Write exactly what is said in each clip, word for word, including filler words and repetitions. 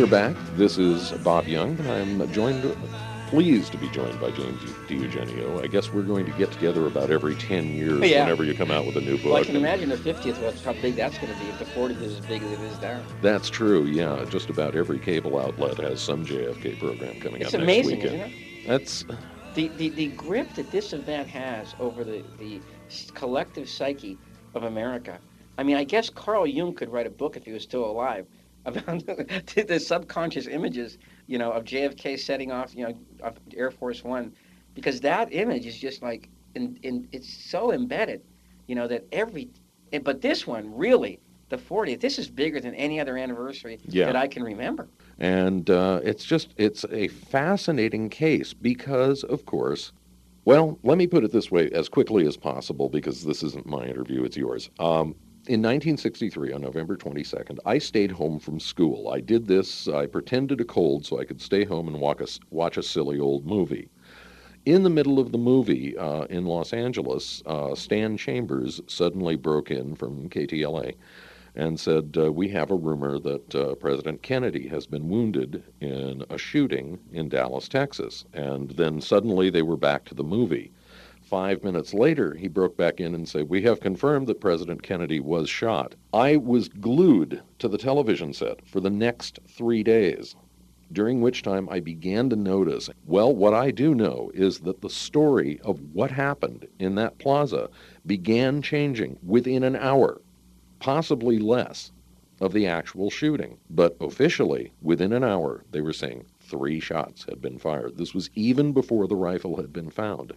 back. This is Bob Young, and I'm joined, pleased to be joined by James DiEugenio. I guess we're going to get together about every ten years Yeah. whenever you come out with a new book. Well, I can imagine the fiftieth, that's how big that's going to be if the fortieth is as big as it is there. That's true, yeah. Just about every cable outlet has some J F K program coming It's up amazing, next weekend. isn't it? That's The, the, the grip that this event has over the, the collective psyche of America. I mean, I guess Carl Jung could write a book if he was still alive about the subconscious images, you know, of J F K setting off, you know, of Air Force One, because that image is just like, in, in, it's so embedded, you know, that every, but this one, really, the fortieth, this is bigger than any other anniversary Yeah. that I can remember. And uh, it's just, it's a fascinating case because, of course, well, let me put it this way as quickly as possible because this isn't my interview, it's yours. Um, in nineteen sixty-three, on November twenty-second, I stayed home from school. I did this, I pretended a cold so I could stay home and watch a, watch a silly old movie. In the middle of the movie uh, in Los Angeles, uh, Stan Chambers suddenly broke in from K T L A and said, uh, we have a rumor that uh, President Kennedy has been wounded in a shooting in Dallas, Texas. And then suddenly they were back to the movie. Five minutes later, he broke back in and said, we have confirmed that President Kennedy was shot. I was glued to the television set for the next three days, during which time I began to notice, well, what I do know is that the story of what happened in that plaza began changing within an hour. Possibly less of the actual shooting. But officially, within an hour, they were saying three shots had been fired. This was even before the rifle had been found.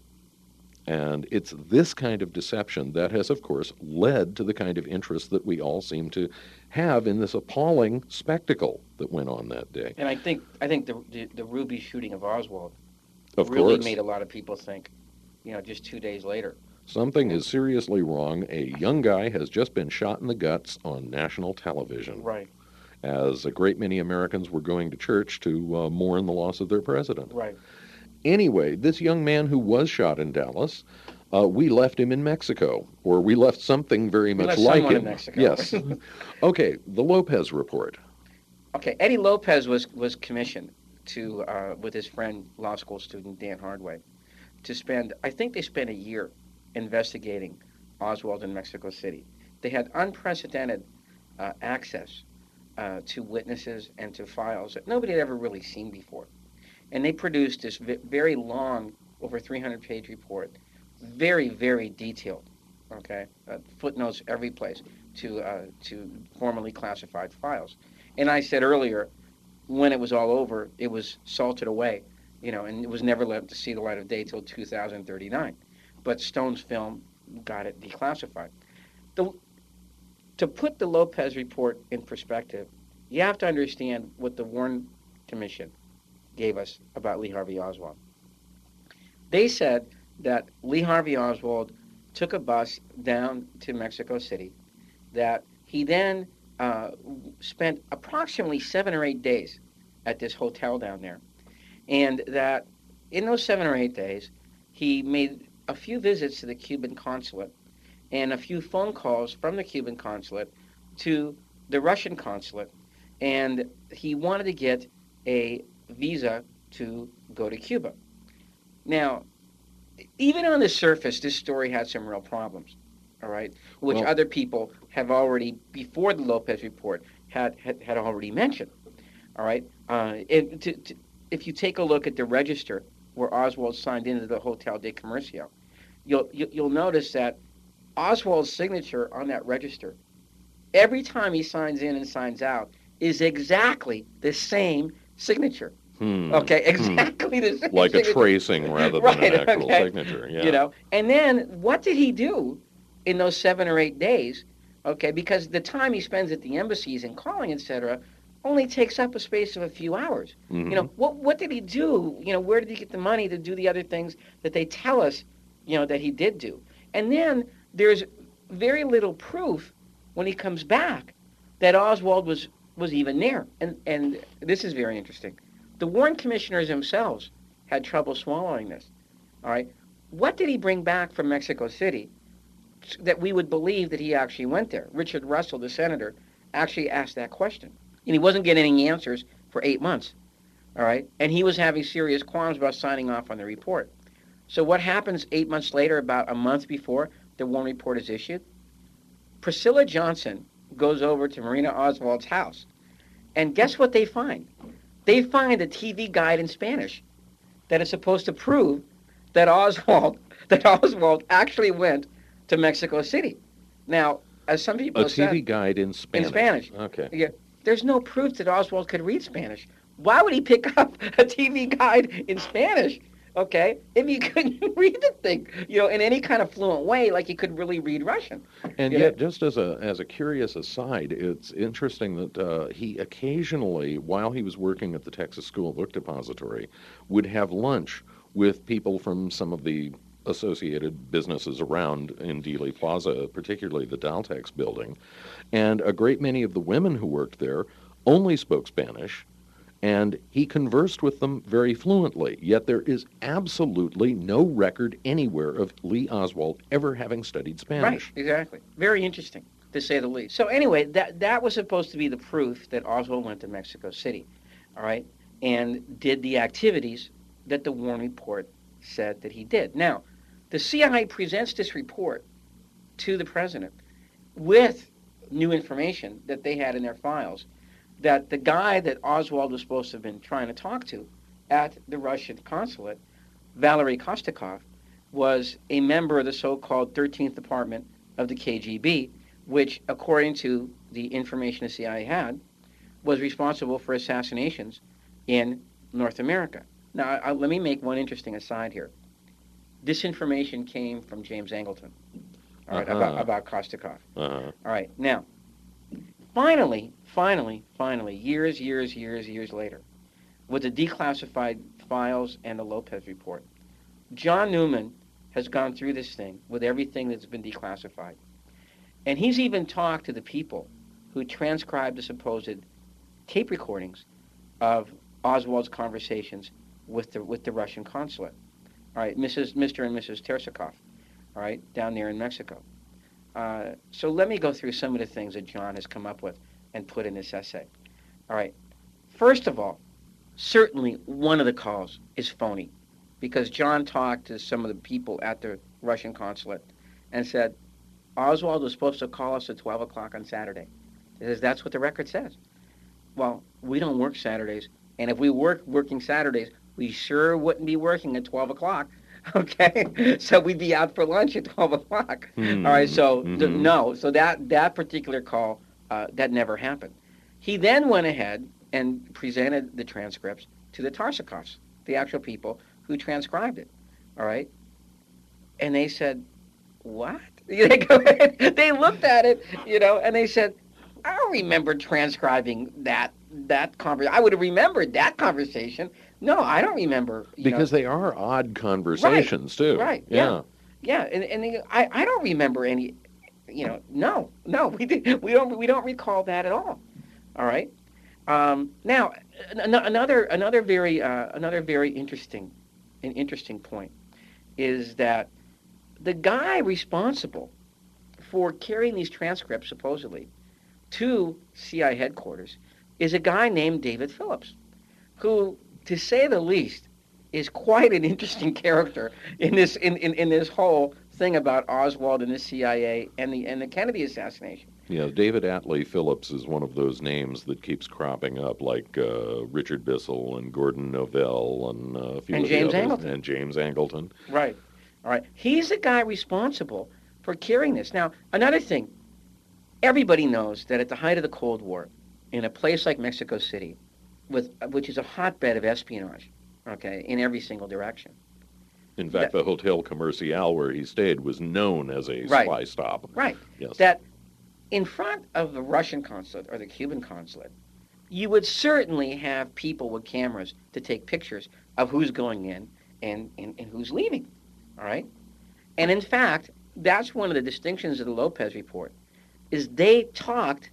And it's this kind of deception that has, of course, led to the kind of interest that we all seem to have in this appalling spectacle that went on that day. And I think I think the the, the Ruby shooting of Oswald Of really course. made a lot of people think, you know, just two days later. Something is seriously wrong. A young guy has just been shot in the guts on national television. Right, As a great many Americans were going to church to uh, mourn the loss of their president. right. Anyway, this young man who was shot in Dallas, uh, we left him in Mexico, or we left something very We much left like someone him. in Mexico. Yes. Okay, the Lopez report. Okay, Eddie Lopez was was commissioned to uh, with his friend law school student Dan Hardway to spend. I think they spent a year investigating Oswald in Mexico City. They had unprecedented uh, access uh, to witnesses and to files that nobody had ever really seen before. And they produced this v- very long, over three hundred page report, very, very detailed, okay, uh, footnotes every place to uh, to formally classified files. And I said earlier, when it was all over, it was salted away, you know, and it was never let to see the light of day till two thousand thirty-nine. But Stone's film got it declassified. The, to put the Lopez report in perspective, you have to understand what the Warren Commission gave us about Lee Harvey Oswald. They said that Lee Harvey Oswald took a bus down to Mexico City, that he then uh, spent approximately seven or eight days at this hotel down there, and that in those seven or eight days, he made a few visits to the Cuban consulate and a few phone calls from the Cuban consulate to the Russian consulate, and he wanted to get a visa to go to Cuba. Now, even on the surface, this story had some real problems, all right, which Well- other people have already, before the Lopez report, had had, had already mentioned, all right. Uh, it, to, to, if you take a look at the register where Oswald signed into the Hotel de Comercio, you'll you, you'll notice that Oswald's signature on that register, every time he signs in and signs out, is exactly the same signature. Hmm. Okay, Hmm. exactly the same Like a signature. tracing rather than Right, an actual okay. signature. Yeah. You know, and then what did he do in those seven or eight days? Okay, because the time he spends at the embassies and calling, et cetera, only takes up a space of a few hours. Mhm. You know, what what did he do? You know, where did he get the money to do the other things that they tell us, you know, that he did do? And then there's very little proof when he comes back that Oswald was was even there. And and this is very interesting. The Warren commissioners themselves had trouble swallowing this. All right, what did he bring back from Mexico City that we would believe that he actually went there? Richard Russell, the senator, actually asked that question, and he wasn't getting any answers for eight months. All right, and he was having serious qualms about signing off on the report. So what happens eight months later, about a month before the Warren report is issued? Priscilla Johnson goes over to Marina Oswald's house, and guess what they find? They find a T V guide in Spanish that is supposed to prove that Oswald that Oswald actually went to Mexico City. Now, as some people A have T V said, guide in Spanish. in Spanish, Okay. yeah, there's no proof that Oswald could read Spanish. Why would he pick up a T V guide in Spanish? Okay, if he couldn't read the thing, you know, in any kind of fluent way, like he could really read Russian. And You yet, know? just as a as a curious aside, it's interesting that uh, he occasionally, while he was working at the Texas School Book Depository, would have lunch with people from some of the associated businesses around in Dealey Plaza, particularly the Daltex building. And a great many of the women who worked there only spoke Spanish, and he conversed with them very fluently. Yet there is absolutely no record anywhere of Lee Oswald ever having studied Spanish. Right, exactly. Very interesting, to say the least. So anyway, that that was supposed to be the proof that Oswald went to Mexico City, all right, and did the activities that the Warren report said that he did. Now, the C I A presents this report to the president with new information that they had in their files, that the guy that Oswald was supposed to have been trying to talk to at the Russian consulate, Valery Kostakov, was a member of the so-called thirteenth Department of the K G B, which, according to the information the C I A had, was responsible for assassinations in North America. Now, I, I, let me make one interesting aside here. This information came from James Angleton, all right, Uh-huh. about, about Kostakov. Uh-huh. All right, now, finally, finally, finally, years, years, years, years later, with the declassified files and the Lopez report, John Newman has gone through this thing with everything that's been declassified. And he's even talked to the people who transcribed the supposed tape recordings of Oswald's conversations with the with the Russian consulate. All right, Missus Mister and Missus Tersakov, all right, down there in Mexico. Uh, so let me go through some of the things that John has come up with and put in this essay. All right, first of all, certainly one of the calls is phony, because John talked to some of the people at the Russian consulate and said, Oswald was supposed to call us at twelve o'clock on Saturday. He says, that's what the record says. Well, we don't work Saturdays, and if we were working Saturdays, we sure wouldn't be working at twelve o'clock, okay? So we'd be out for lunch at twelve o'clock. Mm-hmm. All right, so Mm-hmm. the, no, so that, that particular call, uh, that never happened. He then went ahead and presented the transcripts to the Tarsakovs, the actual people who transcribed it, all right? And they said, what? They, go ahead, they looked at it, you know, and they said, I don't remember transcribing that that conversation. I would have remembered that conversation. No, I don't remember. You Because know. they are odd conversations, too. Right, Yeah. Yeah, and, and they, I, I don't remember any, you know, no, no, we did, we don't we don't recall that at all. All right. Um, now, an, another another very uh, another very interesting, an interesting point is that the guy responsible for carrying these transcripts supposedly to C I A headquarters is a guy named David Phillips, who, to say the least, is quite an interesting character in this in, in, in this whole thing about Oswald and the C I A and the and the Kennedy assassination. Yeah, David Atlee Phillips is one of those names that keeps cropping up, like uh, Richard Bissell and Gordon Novell and uh, a few And of the James others. Angleton. And James Angleton. Right. All right. He's the guy responsible for carrying this. Now, another thing, everybody knows that at the height of the Cold War, in a place like Mexico City, with which is a hotbed of espionage, okay, in every single direction. In fact, That- the Hotel Comercial where he stayed was known as a Right. spy stop. Right. Yes. That in front of the Russian consulate or the Cuban consulate, you would certainly have people with cameras to take pictures of who's going in and, and, and who's leaving. All right? And in fact, that's one of the distinctions of the Lopez report, is they talked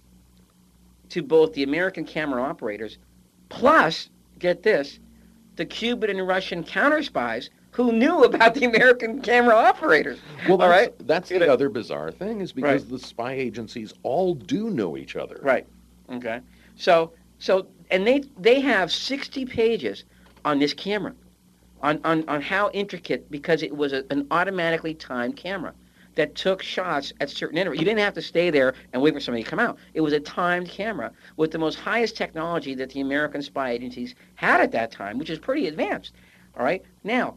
to both the American camera operators plus, get this, the Cuban and Russian counter spies who knew about the American camera operators. Well, all that's, right? that's the other bizarre thing, is because Right. the spy agencies all do know each other. Right. Okay. So So, and they they have sixty pages on this camera, on, on, on how intricate, because it was a, an automatically timed camera that took shots at certain intervals. You didn't have to stay there and wait for somebody to come out. It was a timed camera with the most highest technology that the American spy agencies had at that time, which is pretty advanced. All right? Now,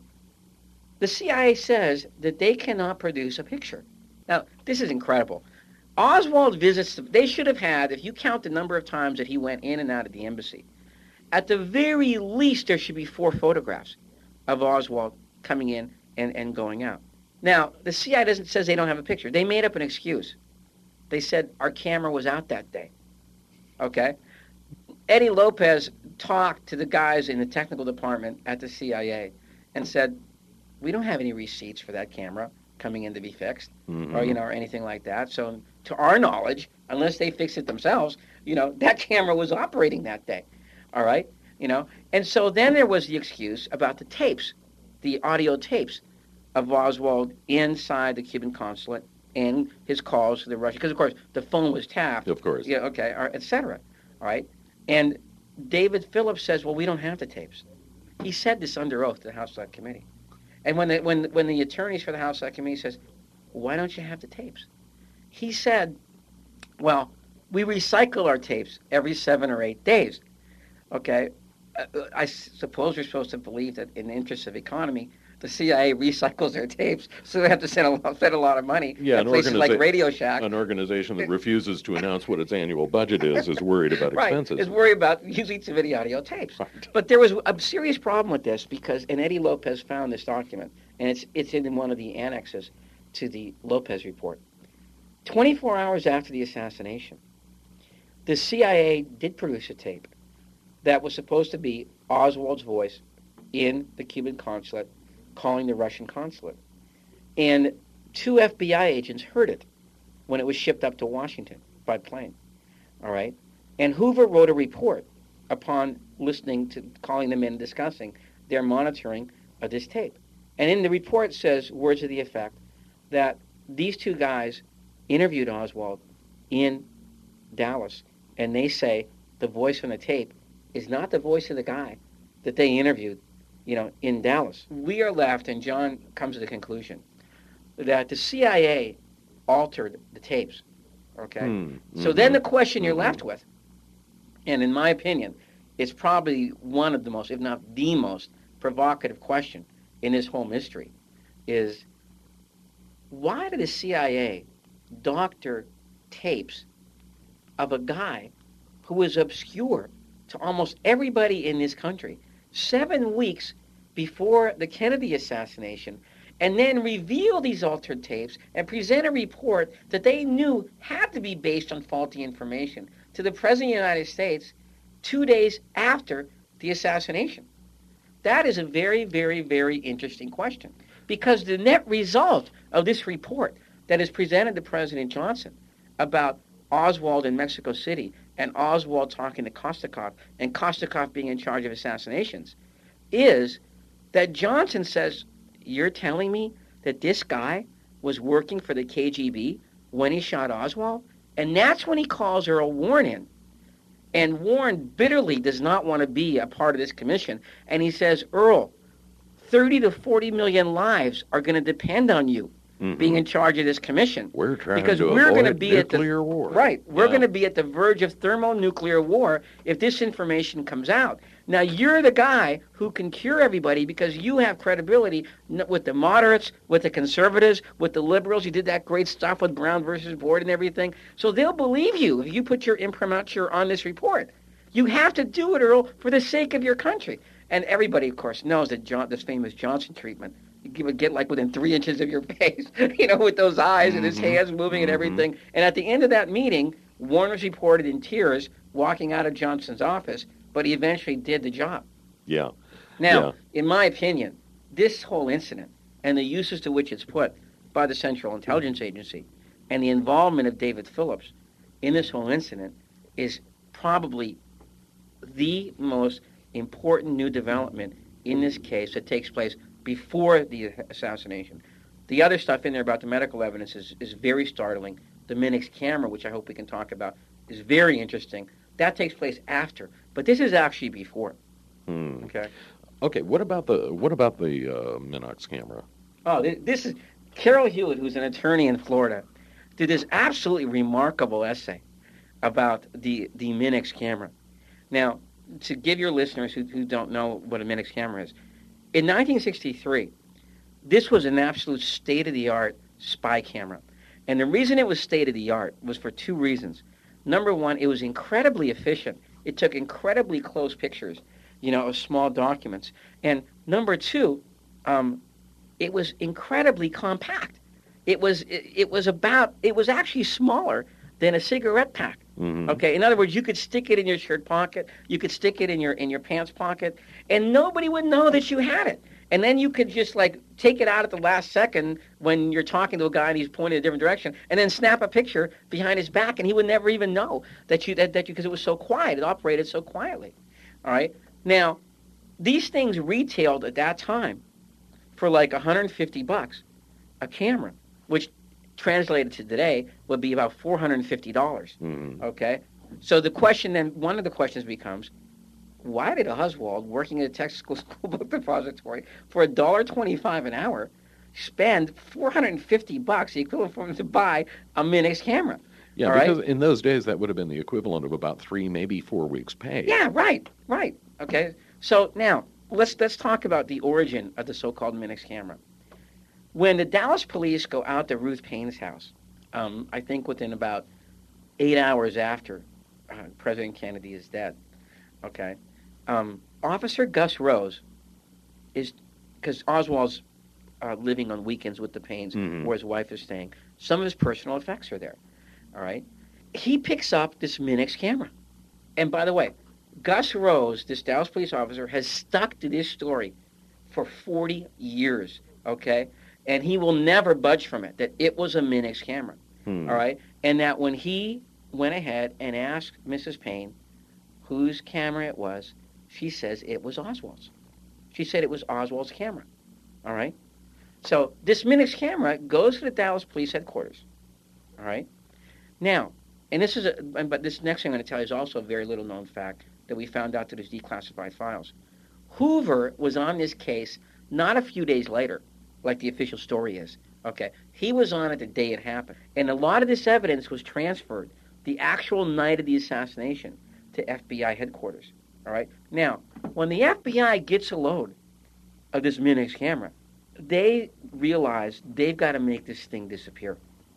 the C I A says that they cannot produce a picture. Now, this is incredible. Oswald visits, they should have had, if you count the number of times that he went in and out of the embassy, at the very least there should be four photographs of Oswald coming in and, and going out. Now, the C I A doesn't says they don't have a picture. They made up an excuse. They said our camera was out that day. Okay? Eddie Lopez talked to the guys in the technical department at the C I A and said, we don't have any receipts for that camera coming in to be fixed, mm-hmm. or you know, or anything like that. So, to our knowledge, unless they fix it themselves, you know, that camera was operating that day. All right, you know, and so then there was the excuse about the tapes, the audio tapes of Oswald inside the Cuban consulate and his calls to the Russian, because of course the phone was tapped. Of course. Yeah. Okay. Et cetera. All right. And David Phillips says, well, we don't have the tapes. He said this under oath to the House Select Committee. And when the, when, when the attorneys for the House Select Committee says, why don't you have the tapes? He said, well, we recycle our tapes every seven or eight days. Okay? I suppose we're supposed to believe that in the interest of economy, the C I A recycles their tapes, so they have to spend a lot, spend a lot of money yeah, at places like Radio Shack. An organization that refuses to announce what its annual budget is is worried about right, expenses. is worried about using too many audio tapes. Right. But there was a serious problem with this because, and Eddie Lopez found this document, and it's it's in one of the annexes to the Lopez report. twenty-four hours after the assassination, the C I A did produce a tape that was supposed to be Oswald's voice in the Cuban consulate calling the Russian consulate. And two F B I agents heard it when it was shipped up to Washington by plane. All right? And Hoover wrote a report upon listening to, calling them in and discussing their monitoring of this tape. And in the report says, words to the effect, that these two guys interviewed Oswald in Dallas, and they say the voice on the tape is not the voice of the guy that they interviewed, you know, in Dallas. We are left, and John comes to the conclusion, that the C I A altered the tapes, okay? Mm-hmm. So then the question you're mm-hmm. left with, and in my opinion, it's probably one of the most, if not the most, provocative question in this whole mystery, is why did the C I A doctor tapes of a guy who was obscure to almost everybody in this country seven weeks before the Kennedy assassination, and then reveal these altered tapes and present a report that they knew had to be based on faulty information to the President of the United States two days after the assassination? That is a very, very, very interesting question, because the net result of this report that is presented to President Johnson about Oswald in Mexico City and Oswald talking to Kostikov and Kostikov being in charge of assassinations is that Johnson says, you're telling me that this guy was working for the K G B when he shot Oswald? And that's when he calls Earl Warren in. And Warren bitterly does not want to be a part of this commission. And he says, Earl, thirty to forty million lives are going to depend on you mm-hmm. being in charge of this commission. We're trying because to we're avoid gonna be nuclear at the, war. Right. We're yeah. going to be at the verge of thermonuclear war if this information comes out. Now, you're the guy who can cure everybody because you have credibility with the moderates, with the conservatives, with the liberals. You did that great stuff with Brown versus Board and everything. So they'll believe you if you put your imprimatur on this report. You have to do it, Earl, for the sake of your country. And everybody, of course, knows that John, this famous Johnson treatment, you would get like within three inches of your face, you know, with those eyes mm-hmm. and his hands moving mm-hmm. and everything. And at the end of that meeting, Warren was reported in tears walking out of Johnson's office, but he eventually did the job. Yeah. Now, yeah. in my opinion, this whole incident and the uses to which it's put by the Central Intelligence Agency and the involvement of David Phillips in this whole incident is probably the most important new development in this case that takes place before the assassination. The other stuff in there about the medical evidence is, is very startling. The Minix camera, which I hope we can talk about, is very interesting. That takes place after, but this is actually before. Hmm. Okay. Okay. What about the what about the uh, Minox camera? Oh, thi- this is Carol Hewitt, who's an attorney in Florida, did this absolutely remarkable essay about the the Minix camera. Now, to give your listeners who, who don't know what a Minix camera is, in nineteen sixty-three, this was an absolute state-of-the-art spy camera. And the reason it was state-of-the-art was for two reasons. Number one, it was incredibly efficient. It took incredibly close pictures, you know, of small documents. And number two, um, it was incredibly compact. It was it, it was about it was actually smaller than a cigarette pack. Mm-hmm. Okay, in other words, you could stick it in your shirt pocket, you could stick it in your in your pants pocket, and nobody would know that you had it. And then you could just like take it out at the last second when you're talking to a guy and he's pointing in a different direction, and then snap a picture behind his back, and he would never even know that you that, that you because it was so quiet, it operated so quietly. All right. Now, these things retailed at that time for like one hundred fifty bucks a camera, which translated to today would be about four hundred fifty dollars. Mm-hmm. Okay? So the question then, one of the questions becomes, why did Oswald, working at a Texas School School Book Depository for one dollar twenty-five an hour, spend four hundred fifty bucks, the equivalent for him to buy a Minix camera? Yeah, All because right? in those days that would have been the equivalent of about three, maybe four weeks' pay. Yeah, right, right. Okay? So now, let's let's talk about the origin of the so-called Minix camera. When the Dallas police go out to Ruth Payne's house, um, I think within about eight hours after uh, President Kennedy is dead, okay, um, Officer Gus Rose is, because Oswald's uh, living on weekends with the Paynes, Mhm. where his wife is staying, some of his personal effects are there, all right? He picks up this Minix camera. And by the way, Gus Rose, this Dallas police officer, has stuck to this story for forty years, okay? And he will never budge from it, that it was a Minix camera, Hmm. all right? And that when he went ahead and asked Missus Payne whose camera it was, she says it was Oswald's. She said it was Oswald's camera, all right? So this Minix camera goes to the Dallas police headquarters, all right? Now, and this is a, but this next thing I'm going to tell you is also a very little known fact that we found out through these declassified files. Hoover was on this case not a few days later, like the official story is. Okay, he was on it the day it happened, and a lot of this evidence was transferred the actual night of the assassination to F B I headquarters. All right. Now, when the F B I gets a load of this Minix camera, they realize they've got to make this thing disappear.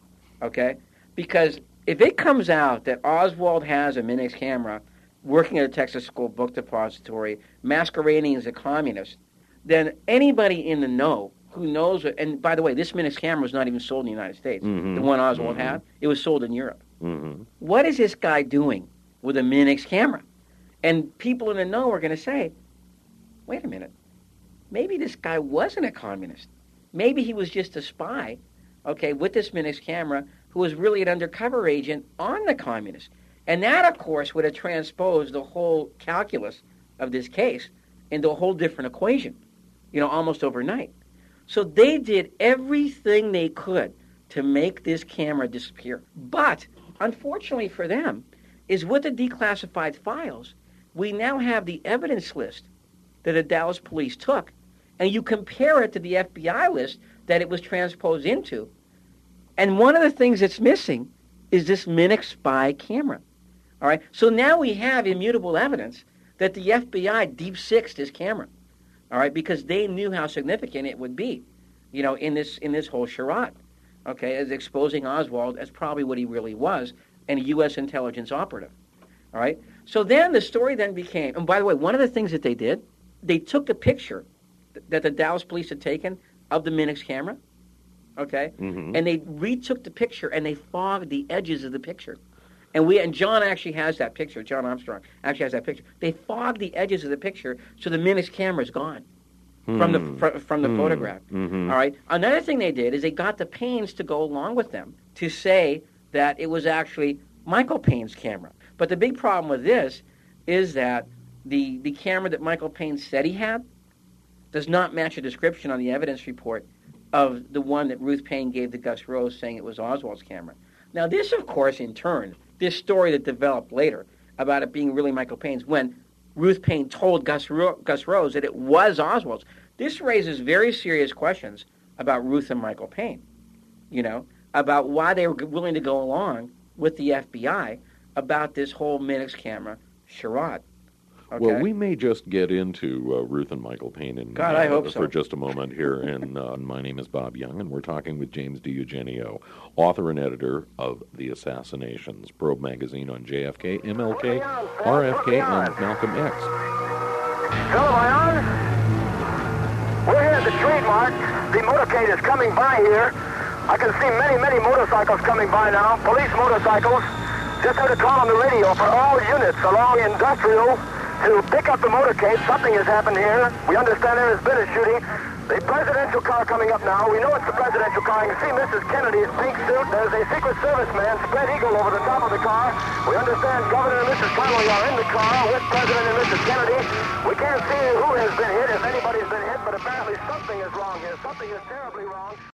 Okay, because if it comes out that Oswald has a Minix camera working at a Texas School Book Depository, masquerading as a communist, then anybody in the know who knows it, and by the way, this Minix camera was not even sold in the United States. Mm-hmm. The one Oswald Mm-hmm. had, it was sold in Europe. Mm-hmm. What is this guy doing with a Minix camera? And people in the know are going to say, wait a minute, maybe this guy wasn't a communist. Maybe he was just a spy, okay, with this Minix camera who was really an undercover agent on the communists. And that, of course, would have transposed the whole calculus of this case into a whole different equation, you know, almost overnight. So they did everything they could to make this camera disappear. But, unfortunately for them, is with the declassified files, we now have the evidence list that the Dallas police took, and you compare it to the F B I list that it was transposed into, and one of the things that's missing is this Minix spy camera. All right, so now we have immutable evidence that the F B I deep-sixed this camera. All right, because they knew how significant it would be, you know, in this in this whole charade. Okay, as exposing Oswald as probably what he really was, and a U S intelligence operative. All right, so then the story then became, and by the way, one of the things that they did, they took the picture that the Dallas police had taken of the Minix camera, okay, Mm-hmm. and they retook the picture and they fogged the edges of the picture. And we and John actually has that picture. John Armstrong actually has that picture. They fogged the edges of the picture so the Minix camera is gone from the fr- from the Hmm. photograph. Mm-hmm. All right. Another thing they did is they got the Paynes to go along with them to say that it was actually Michael Payne's camera. But the big problem with this is that the the camera that Michael Payne said he had does not match a description on the evidence report of the one that Ruth Payne gave to Gus Rose saying it was Oswald's camera. Now this, of course, in turn, this story that developed later, about it being really Michael Payne's when Ruth Paine told Gus, Ro- Gus Rose that it was Oswald's. This raises very serious questions about Ruth and Michael Payne, you know, about why they were willing to go along with the F B I about this whole Minix camera charade. Okay? Well, we may just get into uh, Ruth and Michael Payne in, God, I uh, hope so. for just a moment here. And uh, my name is Bob Young, and we're talking with James DiEugenio, author and editor of The Assassinations, Probe magazine on J F K, M L K, R F K, and Malcolm X. Phil, am I on? We're here at the trademark. The motorcade is coming by here. I can see many, many motorcycles coming by now, police motorcycles. Just heard a call on the radio for all units along Industrial to pick up the motorcade. Something has happened here. We understand there has been a shooting. The presidential car coming up now. We know it's the presidential car. You can see Missus Kennedy's pink suit. There's a Secret Service man, spread eagle, over the top of the car. We understand Governor and Missus Connolly are in the car with President and Missus Kennedy. We can't see who has been hit, if anybody's been hit, but apparently something is wrong here. Something is terribly wrong.